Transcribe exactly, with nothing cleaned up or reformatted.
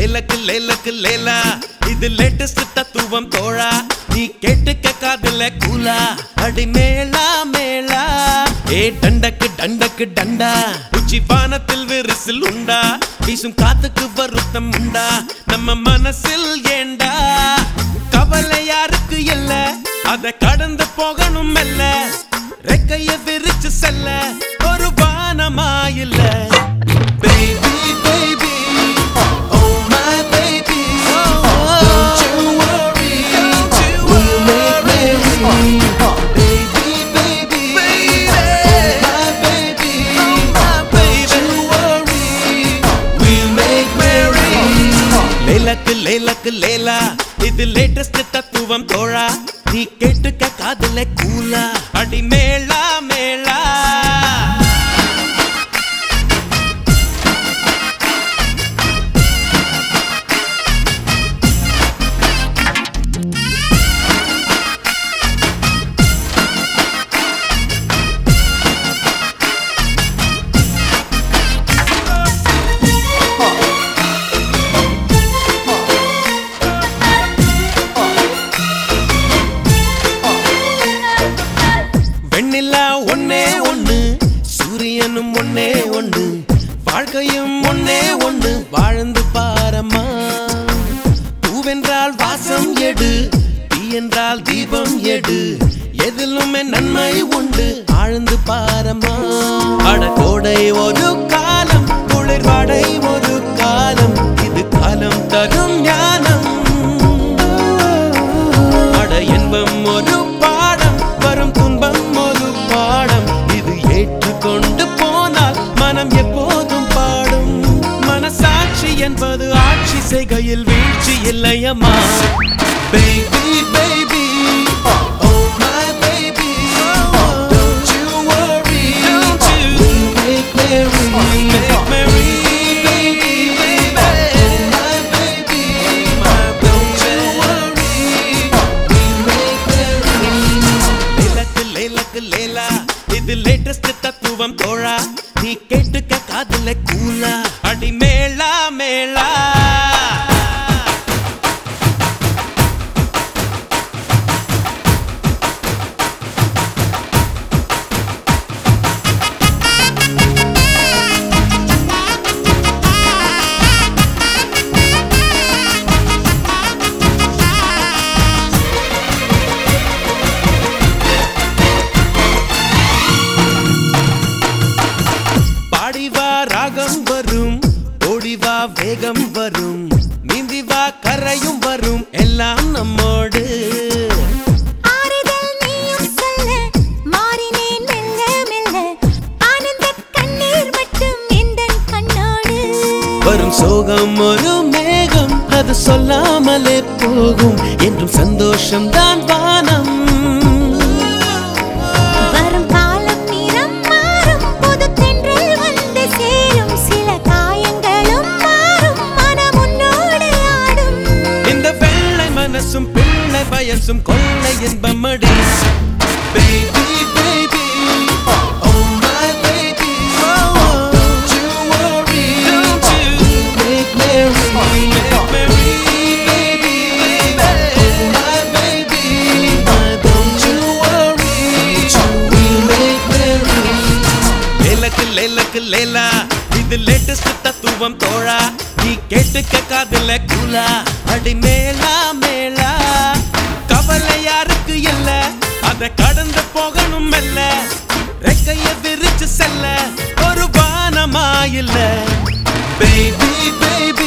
லேலக்கு லேலக்கு லேலா இது லேட்டஸ்ட் தத்துவம் தோழா நீ கேட்டுக்க காதுல கூலா அடி மேளா மேளா ஏ டண்டக்கு டண்டக்கு டண்டா உச்சி வானத்தில் விரிசில் உண்டா வீசும் காத்துக்கு வருத்தம் உண்டா நம்ம மனசில் ஏண்டா கவலை யாருக்கு இல்ல அத கடந்து போகணும் மெல்ல ரெக்கைய விரிச்சு செல்ல ஒரு வானமா இல்ல baby baby oh my baby don't you worry we'll make merry baby baby oh my baby don't you worry we'll make merry லேலக்கு லேலக்கு லேலா இது லேட்டஸ்ட் தத்துவம் தோழா நீ கேட்டுக்க காதுல கூலா அடி மேளா மேளா வெண்ணிலா ஒன்னே ஒண்ணு சூரியனும் ஒன்னே ஒண்ணு வாழ்க்கையும் ஒன்னே ஒண்ணு வாழ்ந்து பாரம்மா பூவென்றால் வாசம் எடு தீ என்றால் தீபம் எடு எதிலுமே நன்மை உண்டு ஆழ்ந்து பாரம்மா அடகோடை ஒரு காலம் குளிர்வாடை ஒரு காலம் இது காலம் தரும் ஞானம் அட இன்பம் ஒரு பாடம் வரும் துன்பம் ஒரு பாடம் இது ஏற்றுக்கொண்டு போனால் மனம் எப்போதும் பாடும் மனசாட்சி என்பது ஆட்சி செய்கையில் வீழ்ச்சி இல்லையம்மா baby baby oh my baby don't you worry we'll make merry make merry baby oh my baby don't you worry we'll make merry லேலக்கு லேலக்கு லேலா இது லேட்டஸ்ட் தத்துவம் தோழா நீ கேட்டுக்க காதுல கூலா அடி மேளா மேளா பாடிவா ராகம் வரும் ஓடிவா வேகம் வரும் நீந்திவா கரையும் வரும் எல்லாம் நம்மோடு ஆறுதல் நீயும் சொல்ல மாறினேன் மெல்ல மெல்ல ஆனந்தக் கண்ணீர் மட்டும் எந்தன் கண்ணோடு வரும் சோகம் ஒரு மேகம் அது சொல்லாமலே போகும் என்றும் சந்தோஷம் தான் வானம் வரும் காலம் நிறம் மாறும் புது தென்றல் வந்து சேரும் சில காயங்களும் மாறும் மனம் உன்னோடு ஆடும் இந்த வெள்ளை மனசும் பிள்ளை வயசும் கொள்ளை இன்பமடி baby baby oh my baby don't you worry we'll make merry make merry baby oh my baby don't you worry we'll make merry லேலக்கு லேலக்கு லேலா இது லேட்டஸ்ட் தத்துவம் தோழா நீ கேட்டுக்க காதுல கூலா அடி மேளா மேளா கவலை யாருக்கு இல்ல அத கடந்து போகணும் மெல்ல ரெக்கைய விரிச்சு செல்ல ஒரு வானமா இல்ல baby baby